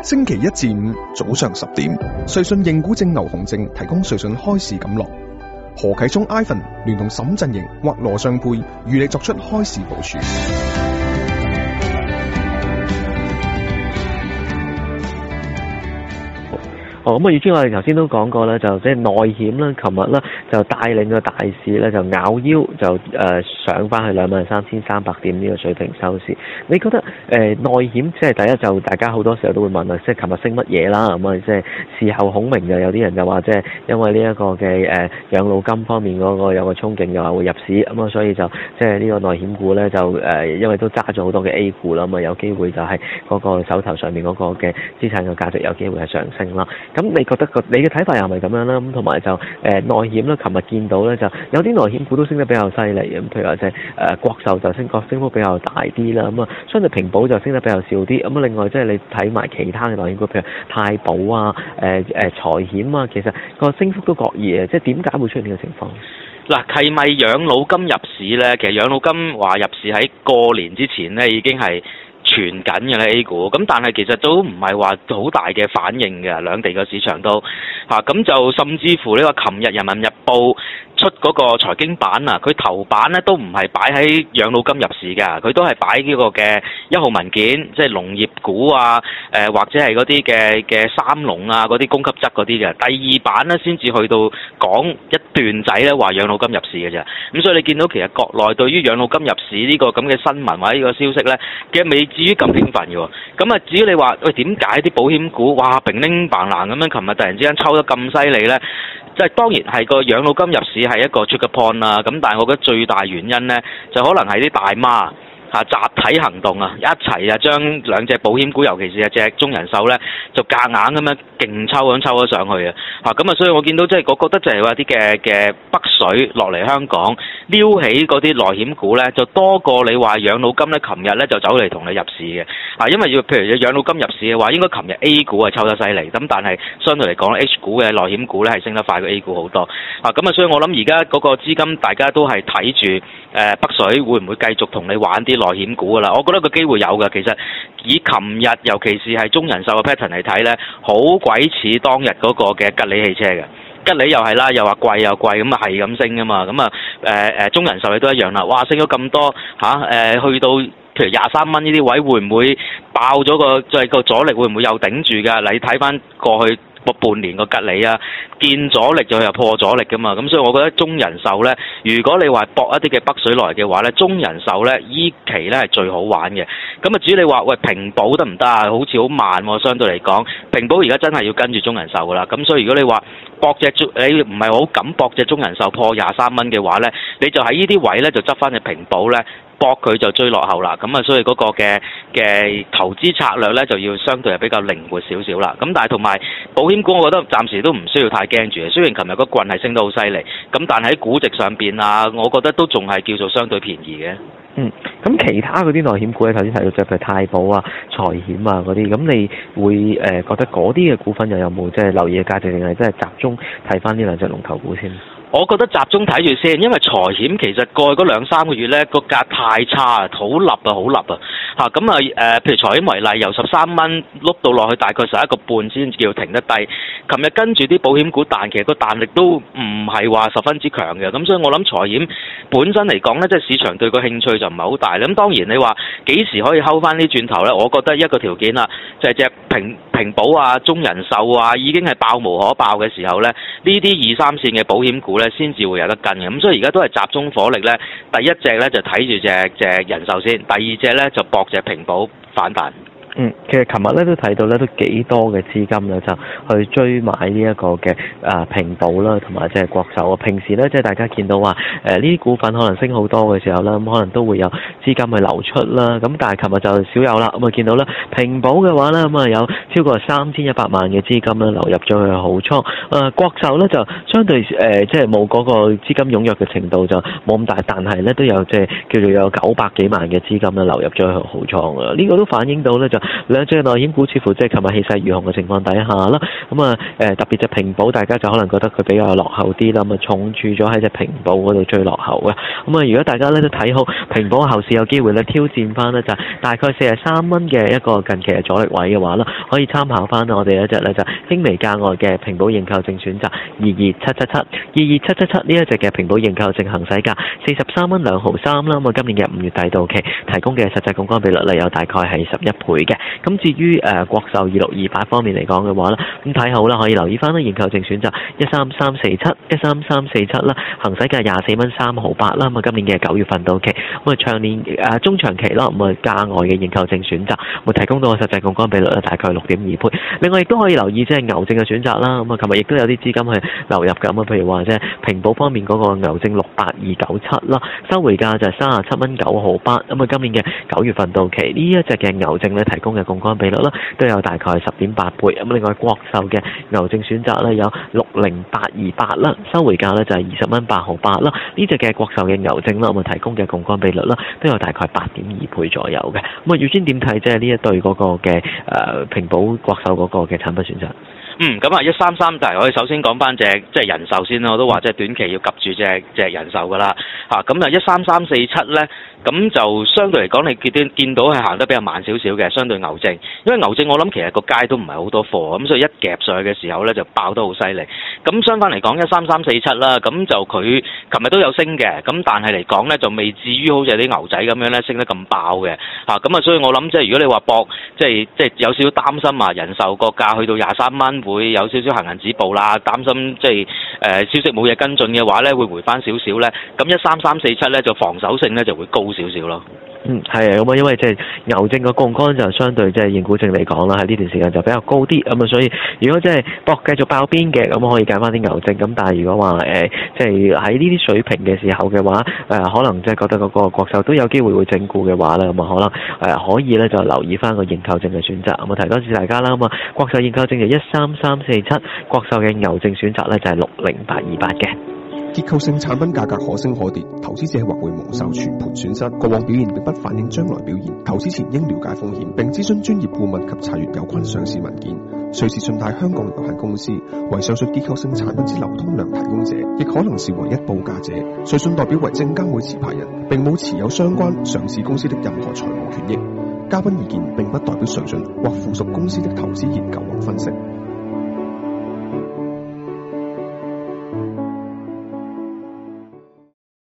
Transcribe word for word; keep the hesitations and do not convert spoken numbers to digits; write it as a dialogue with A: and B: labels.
A: 星期一至五早上十點，瑞信認股證牛熊證提供瑞信開市錦樂。何啟聰 Ivan 聯同沈振盈或羅尚佩與你作出開市部署。
B: 哦，咁啊，預知我哋頭先都講過啦，就即係內險啦，琴日咧就帶領個大市咧就咬腰就誒、呃、上翻去兩萬三千三百點呢個水平收市。你覺得誒、呃、內險即係第一就大家好多時候都會問啊，即係琴日升乜嘢啦？咁啊，即係事後孔明就有啲人就話即係因為呢一個嘅誒養老金方面嗰個有個憧憬，又話會入市咁啊，所以就即係呢個內險股咧就誒、呃、因為都揸咗好多嘅 A 股啦，咁啊有機會就係嗰個手頭上面嗰個嘅資產嘅價值有機會係上升啦。咁你覺得個你嘅睇法又係咪咁樣啦？咁同埋就誒、呃、內險咧，琴日見到咧就有啲內險股都升得比較犀利嘅，咁譬如話即係誒國壽就升個升幅比較大啲啦，咁啊相對平保就升得比較少啲。咁啊另外即係你睇埋其他嘅內險股，譬如太保啊、誒誒財險啊，其實個升幅都各異嘅，即係點解會出現呢個情況？
C: 嗱，係咪養老金入市咧？其實養老金話入市喺過年之前咧已經係傳緊嘅咧 A 股，咁但係其實都唔係話好大嘅反應嘅，兩地嘅市場都嚇，咁、啊、就甚至乎呢個琴日人民日報出嗰個財經版啊，佢頭版咧都唔係擺喺養老金入市㗎，佢都係擺呢個嘅一號文件，即係農業股啊，誒、呃、或者係嗰啲嘅嘅三農啊嗰啲供給側嗰啲嘅。第二版咧先至去到講一段仔咧話養老金入市嘅啫，咁所以你見到其實國內對於養老金入市呢個咁嘅新聞或者呢個消息咧，其實未至於咁興奮嘅喎。咁啊至於你話喂點解啲保險股哇乒鈴嘭啷咁樣，琴日突然之間抽得咁犀利咧？即係當然係個養老金入市係一個 trigger point 啦，咁但係我覺得最大原因咧，就可能係啲大媽嚇集體行動啊，一齊啊將兩隻保險股，尤其是隻中人壽咧，就夾硬咁樣勁抽咁抽咗上去啊！嚇咁啊，所以我見到即係我覺得就係話啲嘅嘅北水落嚟香港撩起嗰啲內險股咧，就多過你話養老金咧，琴日咧就走嚟同你入市嘅嚇，因為要譬如養老金入市嘅話，應該琴日 A 股係抽得犀利，咁但係相對嚟講 H 股嘅內險股咧係升得快過 A 股好多啊！咁啊，所以我諗而家嗰個資金大家都係睇住誒北水會唔會繼續同你玩啲內險股㗎啦？我覺得個機會有㗎。其實以琴日尤其是係中人壽嘅 pattern 嚟睇咧，好鬼似當日嗰個嘅吉利汽車嘅。吉利又係啦，又話貴又貴，咁啊係咁升㗎嘛。咁啊誒誒中人壽亦都一樣啦。哇，升咗咁多嚇誒、啊，去到譬如廿三蚊呢啲位，會唔會爆咗個即係個阻力？會唔會又頂住㗎？你睇翻過去個半年個吉利啊，見阻力就又破阻力㗎嘛，咁所以我覺得中人壽咧，如果你話搏一啲嘅北水來嘅話咧，中人壽咧依期咧係最好玩嘅。咁啊至於你話喂平保得唔得啊？好似好慢喎，相對嚟講，平保而家真係要跟住中人壽㗎啦。咁所以如果你話搏隻你唔係好敢搏隻中人壽破廿三蚊嘅話咧，你就喺呢啲位咧就執翻隻平保咧。搏佢就追落後啦，咁啊，所以嗰個嘅嘅投資策略咧就要相對係比較靈活少少啦。咁但係同埋保險股，我覺得暫時都唔需要太驚住嘅。雖然琴日個棍係升得好犀利，咁但係喺估值上邊啊，我覺得都仲係叫做相對便宜嘅。
B: 嗯，咁其他嗰啲內險股咧，頭先提到即係譬如太保啊、財險啊嗰啲，咁你會誒、呃、覺得嗰啲嘅股份又有冇即係留意嘅價值，定係即係集中睇翻呢兩隻龍頭股先？
C: 我覺得集中睇住先，因為財險其實過去嗰兩三個月咧個價太差啊，好立啊，好立啊嚇咁啊誒、呃，譬如財險為例，由十三蚊碌到落去大概十一個半先叫停得低。琴日跟住啲保險股彈，其實個彈力都唔係話十分之強嘅，咁所以我諗財險本身嚟講咧，即係市場對個興趣就唔係好大。咁當然你話幾時可以睺翻啲轉頭咧？我覺得一個條件啦，就係隻平平保啊、中人壽啊，已經係爆無可爆嘅時候咧，呢啲二三線嘅保險股咧，先至會有得跟嘅。咁所以而家都係集中火力咧，第一隻咧就睇住隻隻人壽先，第二隻咧就搏隻平保反彈。
B: 嗯，其實琴日咧都睇到咧都幾多嘅資金咧就去追買呢一個嘅啊平保啦，同埋即係國壽啊。平時咧即係大家見到話誒呢啲股份可能升好多嘅時候啦，咁可能都會有資金去流出啦。咁但係琴日就少有啦。咁啊見到咧平保嘅話咧咁啊有超過三千一百萬嘅資金咧流入咗去好倉。誒國壽咧就相對誒即係冇嗰個資金踴躍嘅程度就冇咁大，但係咧都有即係叫做有九百幾萬嘅資金咧流入咗去好倉啊。呢個都反映到咧就兩隻內險股似乎即係琴日氣勢如虹嘅情況底下啦，咁啊誒特別隻平保，大家就可能覺得佢比較落後啲啦，咁啊重注咗喺隻平保嗰度追落後嘅。咁啊如果大家咧都睇好平保後市市有機會咧挑戰翻呢，就係大概四十三蚊嘅一個近期嘅阻力位嘅話呢，可以參考翻我哋一隻呢，就輕微價外嘅平保認購證選擇二二七七七，二二七七七呢一隻嘅平保認購證行使價四十三蚊兩毫三啦。咁啊，今年嘅五月底到期提供嘅實際槓桿比率呢，有大概係十一倍嘅。咁至於誒國壽二六二八方面嚟講嘅話呢，咁睇好啦，可以留意翻啦，認購證選擇一三三四七，一三三四七啦，行使價廿四蚊三毫八啦。咁啊，今年嘅九月份到期，咁啊長年誒中長期啦，咁啊價外嘅認購證選擇，會提供到個實際槓桿比率咧，大概六點二倍。另外亦都可以留意即係牛證嘅選擇啦。咁啊，琴日亦都有啲資金去流入嘅。咁啊，譬如話即係平保方面嗰個牛證六八二九七啦，收回價就係三十七蚊九毫八。咁啊，今年嘅九月份到期呢一隻嘅牛證咧，提供嘅槓桿比率啦，都有大概十點八倍。咁另外國壽嘅牛證選擇咧有六零八二八啦，收回價咧就係二十蚊八毫八啦。呢隻嘅國壽嘅牛證啦，咁啊提供嘅槓桿比率啦，都有大概八點二倍左右嘅。咁啊，預先點睇即係呢一對嗰個嘅誒平保國壽嗰個嘅產品選擇？
C: 嗯，咁啊一三三，但係我哋首先講翻隻即係人壽先啦，我都話即係短期要及住隻隻人壽噶啦嚇，咁啊一三三四七咧，咁就相對嚟講你見見到係行得比較慢少少嘅，相對牛證，因為牛證我諗其實個街都唔係好多貨，咁所以一夾上去嘅時候咧就爆得好犀利。咁相反嚟講一三三四七啦，咁就佢琴日都有升嘅，咁但係嚟講咧就未至於好似啲牛仔咁樣咧升得咁爆嘅嚇，咁啊所以我諗即係如果你話搏即係即係有少少擔心啊，人壽個價去到廿三蚊。會有少少行人止步啦，擔心即係誒消息冇嘢跟進嘅話咧，會回翻少少咧。咁一三三四七咧就防守性咧就會高少少咯。
B: 嗯，係啊，咁啊，因為即係牛證個槓桿就相對即係認股證嚟講啦，喺呢段時間就比較高啲，咁啊，所以如果即係搏繼續爆邊嘅，咁可以揀翻啲牛證。咁但係如果話誒，即係喺呢啲水平嘅時候嘅話，誒、呃、可能即係覺得嗰個國壽都有機會會整固嘅話咧，咁啊可能誒、呃、可以咧就留意翻個認購證嘅選擇。咁啊提多次大家啦，咁啊國壽認購證就一三三四七，國壽嘅牛證選擇咧就係六零八二八嘅。
A: 結構性產品價格可升可跌，投資者或會蒙受全盤損失。過往表現並不反映將來表現，投資前應了解風險，並諮詢專業顧問及查閱有關上市文件。瑞士信貸香港有限公司為上述結構性產品之流通量提供者，亦可能是唯一報價者。瑞信代表為證監會持牌人，並冇持有相關上市公司的任何財務權益。嘉賓意見並不代表瑞信或附屬公司的投資研究或分析。